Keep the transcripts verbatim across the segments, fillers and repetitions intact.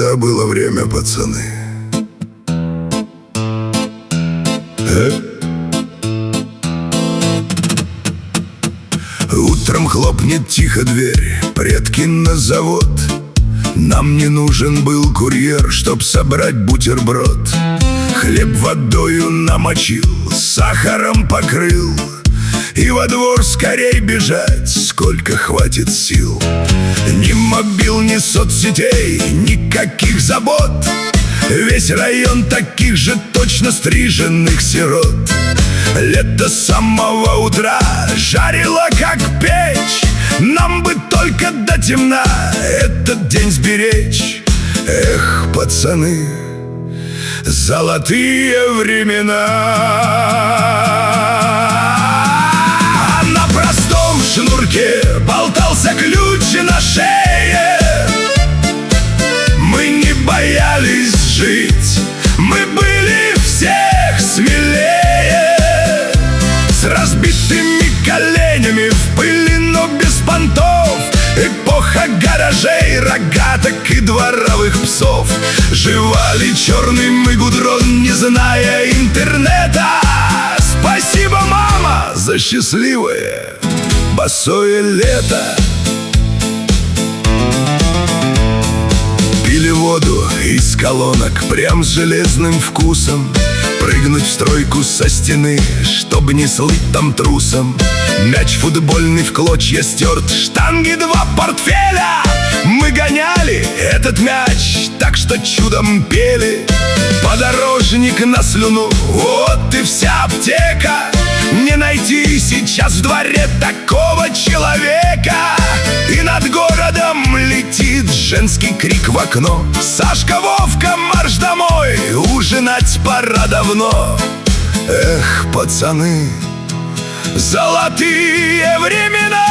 тогда было время, пацаны. Э? Утром хлопнет тихо дверь, предки на завод. Нам не нужен был курьер, чтоб собрать бутерброд. Хлеб водою намочил, сахаром покрыл, и во двор скорей бежать, сколько хватит сил. Ни мобил, ни соцсетей, никаких забот. Весь район таких же точно стриженных сирот. Лето с самого утра жарило как печь. Нам бы только до темна этот день сберечь. Эх, пацаны, золотые времена. А на простом шнурке болтался ключ на шее. Мы не боялись жить, мы были всех смелее. С разбитыми коленями в пыли, но без понтов. Эпоха гаражей, рогаток и дворовых псов. Жевали черный мы гудрон, не зная интернета. Спасибо, мама, за счастливое босое лето. Пили воду из колонок прям с железным вкусом. Прыгнуть в стройку со стены, чтоб не слыть там трусом. Мяч футбольный в клочья стерт, штанги два портфеля. Мы гоняли этот мяч, так что чудом пели. Подорожник на слюну, вот и вся аптека. Не найти сейчас в дворе такого человека. И над городом летит женский крик в окно: Сашка, Вовка, марш домой, ужинать пора давно. Эх, пацаны, золотые времена.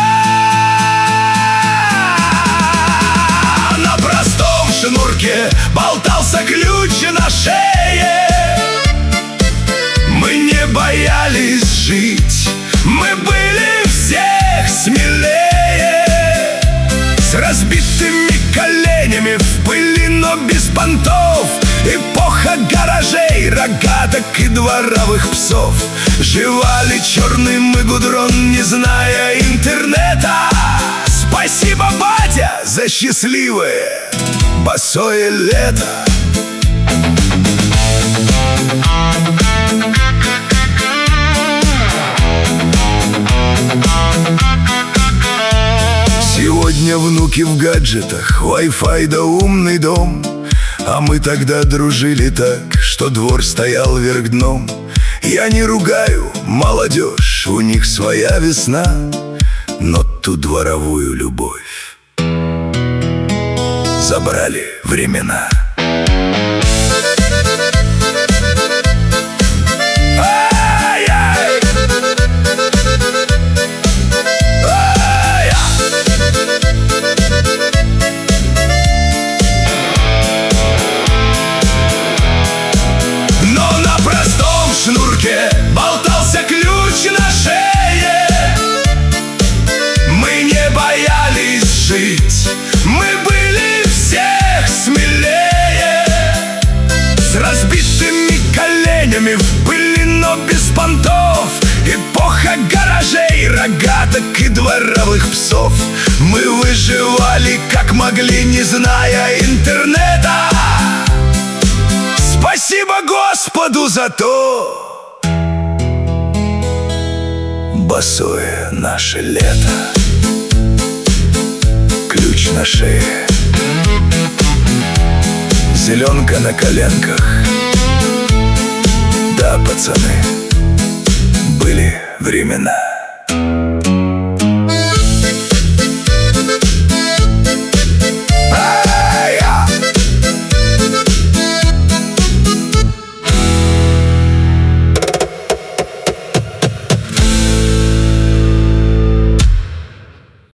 На простом шнурке болтался ключ на шее. Мы не боялись жить, мы были всех смелее. С разбитыми коленями в пыли, но без понтов. Эпоха гаражей, рогаток и дворовых псов. Жевали черный мы гудрон, не зная интернета. Спасибо, батя, за счастливое босое лето. Сегодня внуки в гаджетах, Wi-Fi да умный дом. А мы тогда дружили так, что двор стоял вверх дном. Я не ругаю молодежь, у них своя весна, но ту дворовую любовь забрали времена. Болтался ключ на шее. Мы не боялись жить, мы были всех смелее. С разбитыми коленями в пыли, но без понтов. Эпоха гаражей, рогаток и дворовых псов. Мы выживали как могли, не зная интернета. Спасибо Господу за то босое наше лето. Ключ на шее, зеленка на коленках. Да, пацаны, были времена.